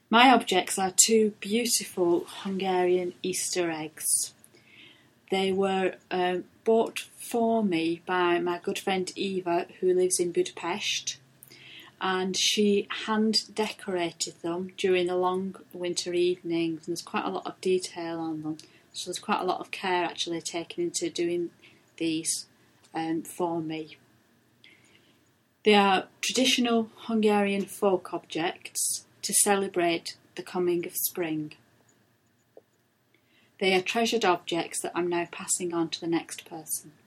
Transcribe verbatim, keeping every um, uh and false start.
My objects are two beautiful Hungarian Easter eggs. They were um, bought for me by my good friend Eva, who lives in Budapest, and she hand decorated them during the long winter evenings, and there's quite a lot of detail on them, so there's quite a lot of care actually taken into doing these um, for me. They are traditional Hungarian folk objects to celebrate the coming of spring. They are treasured objects that I'm now passing on to the next person.